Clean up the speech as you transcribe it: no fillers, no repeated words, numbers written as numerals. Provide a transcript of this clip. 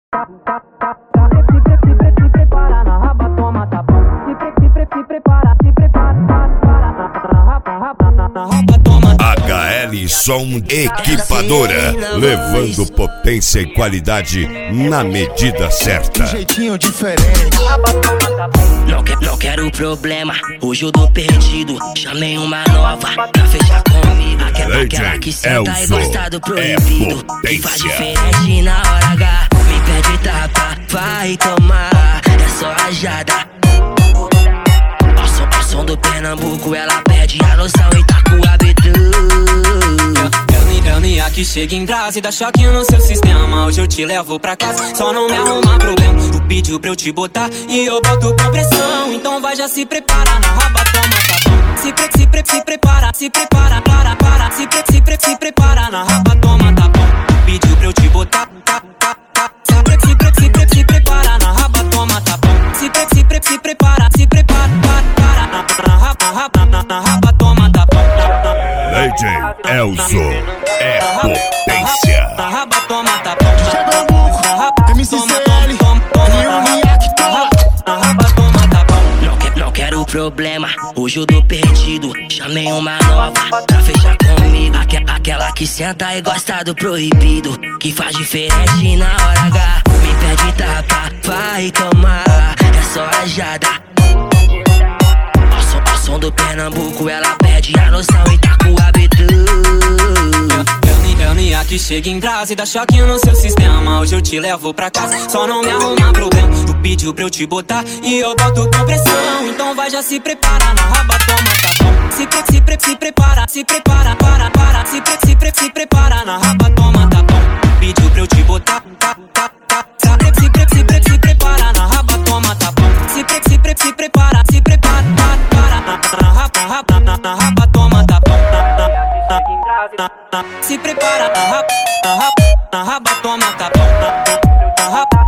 Se prepara na raba, toma, tá bom. Se prepara na raba, toma. HL Som Equipadora, levando potência e qualidade na medida certa. Jeitinho diferente. Não quero problema, hoje eu tô perdido. Chamei uma nova pra fechar comigo. Aquela que senta e gosta do proibido, que faz diferente na hora H. Me pede tapa, vai tomar, é só rajada. Ao som do Pernambuco, ela perde a noção e tá com o hábito. Elnia que chega em brasa e dá choque no seu sistema. Hoje eu te levo pra casa, só não me arruma problema. Tu pediu pra eu te botar e eu boto com pressão. Então vai, já se prepara na raba, toma, tá bom. Se prepara, para. Se prepara na raba, toma, tá bom. Tu pediu pra eu te botar, Se prepara na raba, toma, tá bom. Se prepara, na raba, toma, tá bom. DJ Elzo é potência. Na raba, toma, tá bom. Pernambuco, MCCL, Elnia que toma. Na raba, toma, tá bom. Não quero problema, hoje eu tô perdido. Chamei uma nova pra fechar comigo. Aquela que senta e gosta do proibido, que faz diferente na hora H. Me pede tapa, vai tomar, é só rajada. Ao som do Pernambuco, ela perde a noção e tá com o hábito. Elnia que chega em brasa e dá choque no seu sistema. Hoje eu te levo pra casa, só não me arruma problema. Tu pediu pra eu te botar e eu boto com pressão. Então vai, já se prepara na raba, toma, tá bom. Se prepara, para. Se prepara na raba, toma, tá bom. Tu pediu pra eu te botar, Se prepara na raba, toma, tá bom. Se prepara, na raba, toma, tá bom. Se prepara na raba, toma, tá bom.